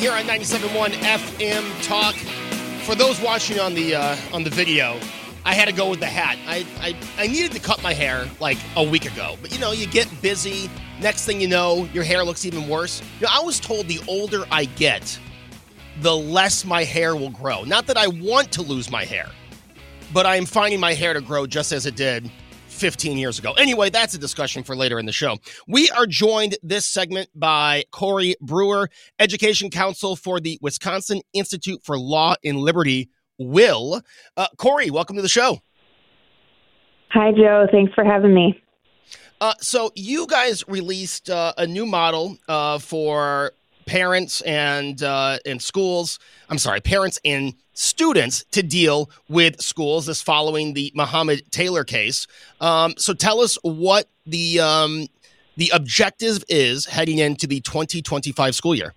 here on 97.1 FM Talk. For those watching on the video, I had to go with the hat. I needed to cut my hair like a week ago. But, you get busy. Next thing you know, your hair looks even worse. I was told the older I get, the less my hair will grow. Not that I want to lose my hair, but I am finding my hair to grow just as it did 15 years ago. Anyway, that's a discussion for later in the show. We are joined this segment by Corey Brewer, Education Counsel for the Wisconsin Institute for Law and Liberty, WILL. Corey, welcome to the show. Hi, Joe. Thanks for having me. So you guys released a new model for parents and schools. I'm sorry, parents and students to deal with schools. This following the Mohammed Taylor case. So tell us what the objective is heading into the 2025 school year.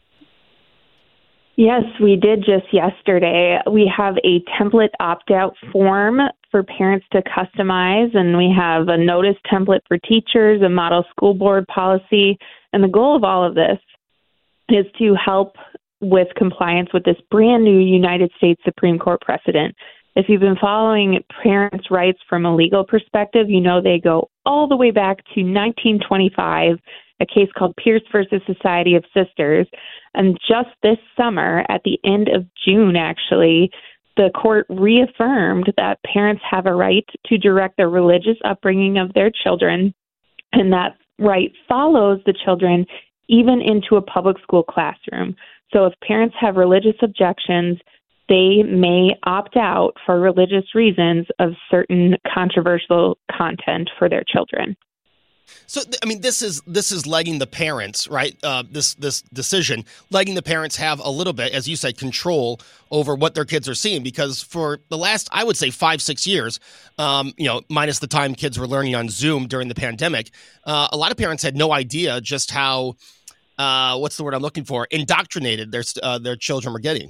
Yes, we did just yesterday. We have a template opt-out form for parents to customize, and we have a notice template for teachers, a model school board policy. And the goal of all of this is to help with compliance with this brand new United States Supreme Court precedent. If you've been following parents' rights from a legal perspective, they go all the way back to 1925, a case called Pierce versus Society of Sisters. And just this summer, at the end of June, actually, the court reaffirmed that parents have a right to direct the religious upbringing of their children, and that right follows the children even into a public school classroom. So if parents have religious objections, they may opt out for religious reasons of certain controversial content for their children. So, this is letting the parents, right? This decision, letting the parents have a little bit, as you said, control over what their kids are seeing. Because for the last, I would say 5-6 years, minus the time kids were learning on Zoom during the pandemic, a lot of parents had no idea just how, what's the word I'm looking for, indoctrinated their children were getting.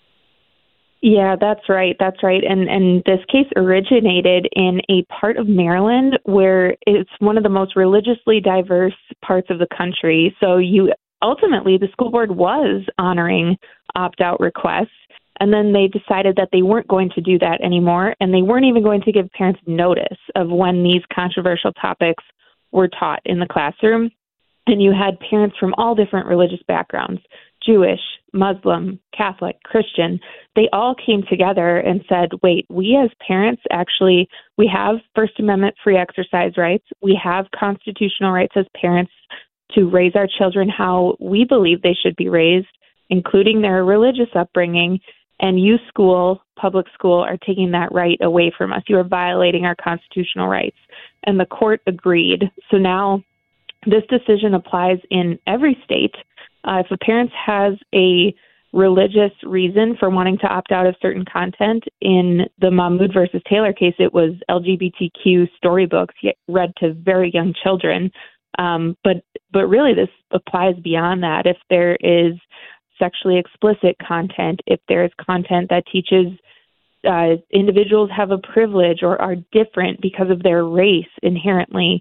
Yeah, that's right. That's right. And this case originated in a part of Maryland where it's one of the most religiously diverse parts of the country. So ultimately, the school board was honoring opt-out requests, and then they decided that they weren't going to do that anymore, and they weren't even going to give parents notice of when these controversial topics were taught in the classroom. And you had parents from all different religious backgrounds, Jewish, Muslim, Catholic, Christian. They all came together and said, wait, we as parents we have First Amendment free exercise rights. We have constitutional rights as parents to raise our children how we believe they should be raised, including their religious upbringing. And you, public school, are taking that right away from us. You are violating our constitutional rights. And the court agreed. So now this decision applies in every state. If a parent has a religious reason for wanting to opt out of certain content, in the Mahmoud versus Taylor case, it was LGBTQ storybooks read to very young children. But really, this applies beyond that. If there is sexually explicit content, if there is content that teaches individuals have a privilege or are different because of their race inherently,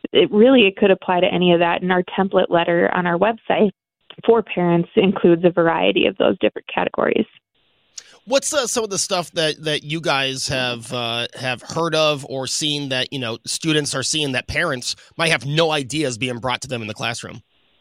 it could apply to any of that. And our template letter on our website for parents includes a variety of those different categories. What's some of the stuff that you guys have heard of or seen that students are seeing that parents might have no ideas being brought to them in the classroom?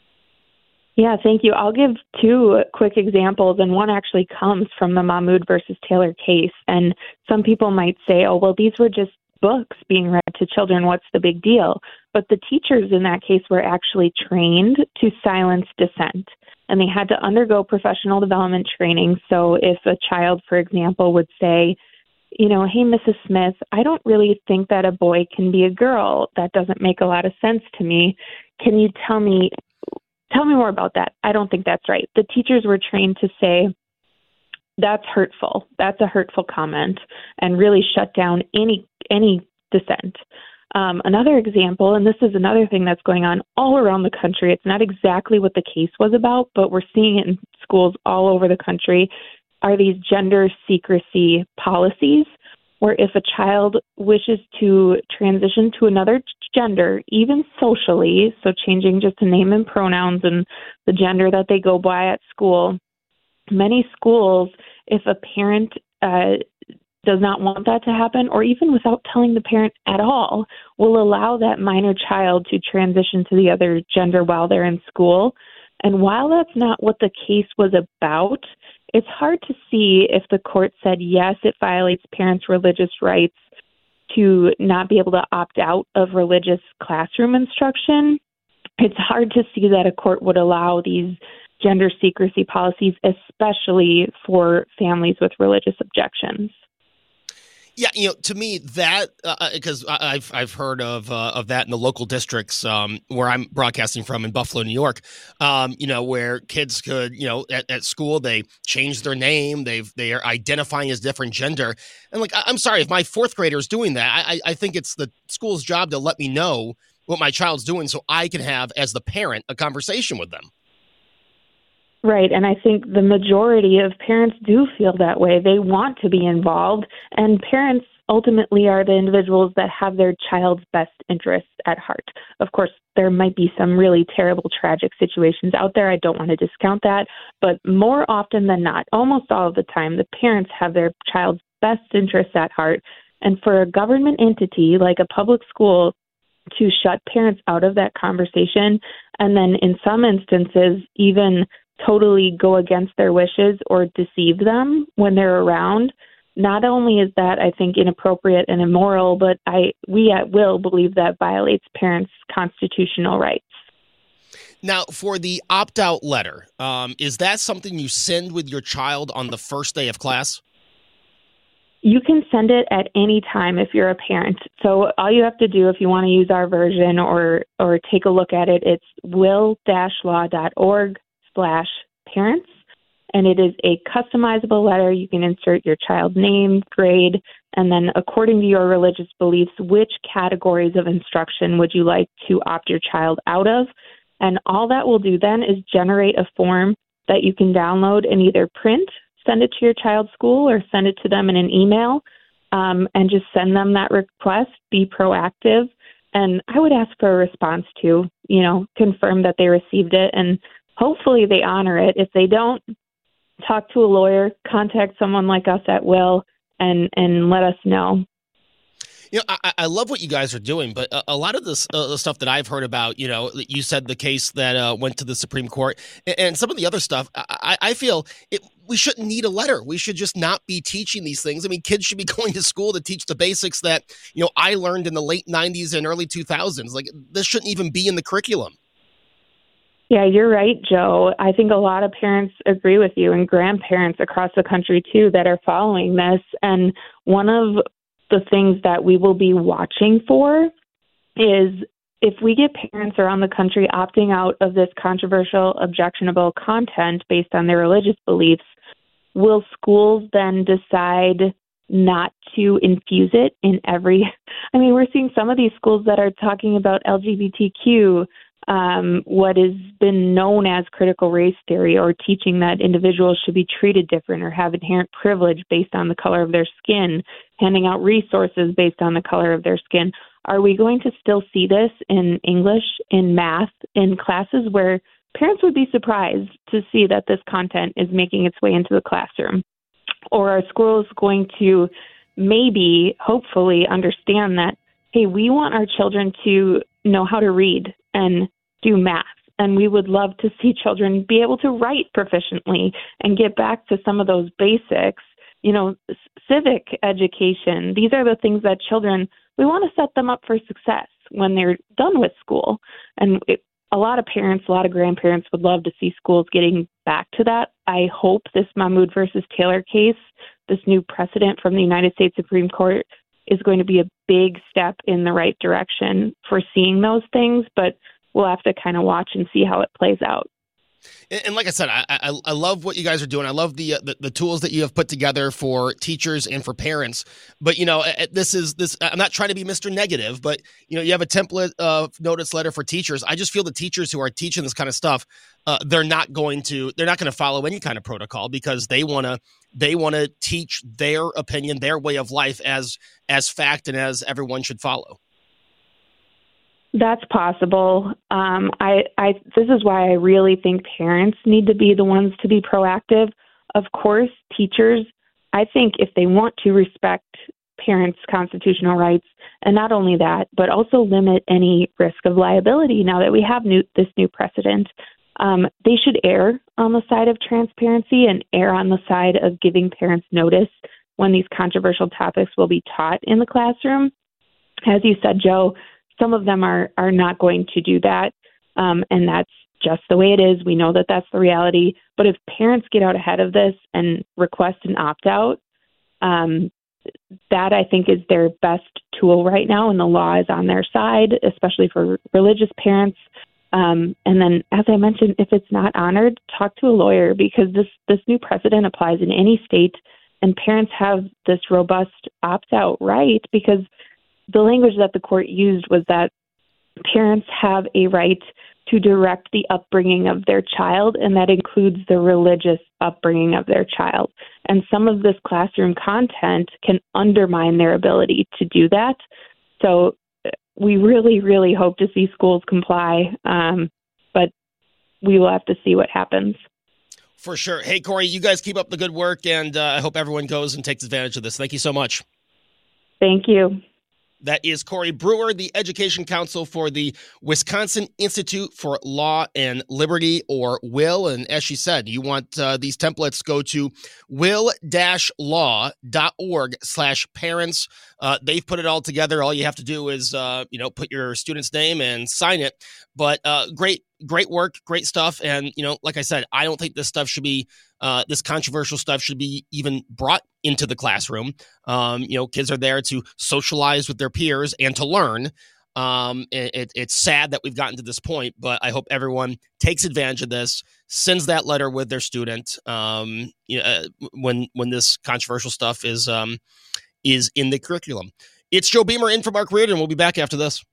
Yeah, thank you. I'll give two quick examples, and one actually comes from the Mahmoud versus Taylor case. And some people might say, oh, well, these were just books being read to children. What's the big deal? But the teachers in that case were actually trained to silence dissent, and they had to undergo professional development training. So if a child, for example, would say, hey, Mrs. Smith, I don't really think that a boy can be a girl. That doesn't make a lot of sense to me. Can you tell me more about that? I don't think that's right. The teachers were trained to say, that's hurtful. That's a hurtful comment, and really shut down any dissent. Another example, and this is another thing that's going on all around the country. It's not exactly what the case was about, but we're seeing it in schools all over the country, are these gender secrecy policies, where if a child wishes to transition to another gender, even socially, so changing just the name and pronouns and the gender that they go by at school, many schools, if a parent does not want that to happen, or even without telling the parent at all, will allow that minor child to transition to the other gender while they're in school. And while that's not what the case was about, it's hard to see if the court said, yes, it violates parents' religious rights to not be able to opt out of religious classroom instruction. It's hard to see that a court would allow these gender secrecy policies, especially for families with religious objections. Yeah, to me that because I've heard of that in the local districts where I'm broadcasting from in Buffalo, New York. Where kids could, at school they change their name, they are identifying as different gender, and I'm sorry if my fourth grader is doing that. I think it's the school's job to let me know what my child's doing so I can have, as the parent, a conversation with them. Right, and I think the majority of parents do feel that way. They want to be involved, and parents ultimately are the individuals that have their child's best interests at heart. Of course, there might be some really terrible, tragic situations out there. I don't want to discount that, but more often than not, almost all of the time, the parents have their child's best interests at heart. And for a government entity like a public school to shut parents out of that conversation, and then in some instances even totally go against their wishes or deceive them when they're around, not only is that, I think, inappropriate and immoral, but we at Will believe that violates parents' constitutional rights. Now, for the opt-out letter, is that something you send with your child on the first day of class? You can send it at any time if you're a parent. So all you have to do if you want to use our version or take a look at it, it's will-law.org/parents, and it is a customizable letter. You can insert your child's name, grade, and then according to your religious beliefs, which categories of instruction would you like to opt your child out of? And all that will do then is generate a form that you can download and either print, send it to your child's school, or send it to them in an email, and just send them that request. Be proactive. And I would ask for a response too, confirm that they received it, and hopefully they honor it. If they don't, talk to a lawyer, contact someone like us at Will, and let us know. I love what you guys are doing, but a lot of this stuff that I've heard about, you said the case that went to the Supreme Court and some of the other stuff, I feel we shouldn't need a letter. We should just not be teaching these things. I mean, kids should be going to school to teach the basics that, I learned in the late 90s and early 2000s. This shouldn't even be in the curriculum. Yeah, you're right, Joe. I think a lot of parents agree with you, and grandparents across the country, too, that are following this. And one of the things that we will be watching for is if we get parents around the country opting out of this controversial, objectionable content based on their religious beliefs, will schools then decide not to infuse it in we're seeing some of these schools that are talking about LGBTQ, what has been known as critical race theory, or teaching that individuals should be treated different or have inherent privilege based on the color of their skin, handing out resources based on the color of their skin. Are we going to still see this in English, in math, in classes where parents would be surprised to see that this content is making its way into the classroom? Or are schools going to maybe, hopefully, understand that, hey, we want our children to know how to read and do math, and we would love to see children be able to write proficiently and get back to some of those basics, civic education. These are the things that we want to set them up for success when they're done with school. And a lot of parents, a lot of grandparents would love to see schools getting back to that. I hope this Mahmoud versus Taylor case, this new precedent from the United States Supreme Court, is going to be a big step in the right direction for seeing those things, but we'll have to kind of watch and see how it plays out. And like I said, I love what you guys are doing. I love the tools that you have put together for teachers and for parents. But, this I'm not trying to be Mr. Negative, but, you have a template of notice letter for teachers. I just feel the teachers who are teaching this kind of stuff, they're not going to follow any kind of protocol because they want to teach their opinion, their way of life as fact and as everyone should follow. That's possible. This is why I really think parents need to be the ones to be proactive. Of course, teachers, I think if they want to respect parents' constitutional rights, and not only that, but also limit any risk of liability now that we have this new precedent, they should err on the side of transparency and err on the side of giving parents notice when these controversial topics will be taught in the classroom. As you said, Joe, some of them are not going to do that, and that's just the way it is. We know that that's the reality. But if parents get out ahead of this and request an opt-out, that I think is their best tool right now, and the law is on their side, especially for religious parents. And then, as I mentioned, if it's not honored, talk to a lawyer, because this new precedent applies in any state, and parents have this robust opt-out right, because the language that the court used was that parents have a right to direct the upbringing of their child, and that includes the religious upbringing of their child. And some of this classroom content can undermine their ability to do that. So we really, really hope to see schools comply, but we will have to see what happens. For sure. Hey, Corey, you guys keep up the good work, and I hope everyone goes and takes advantage of this. Thank you so much. Thank you. That is Corey Brewer, the Education Counsel for the Wisconsin Institute for Law and Liberty, or WIL. And as she said, you want these templates, go to will-law.org/parents. They've put it all together. All you have to do is, put your student's name and sign it. But great work, great stuff. And, like I said, I don't think this stuff should be, this controversial stuff should be even brought into the classroom. Kids are there to socialize with their peers and to learn. It's sad that we've gotten to this point, but I hope everyone takes advantage of this, sends that letter with their student when this controversial stuff is in the curriculum. It's Joe Beamer in for Mark Reardon. We'll be back after this.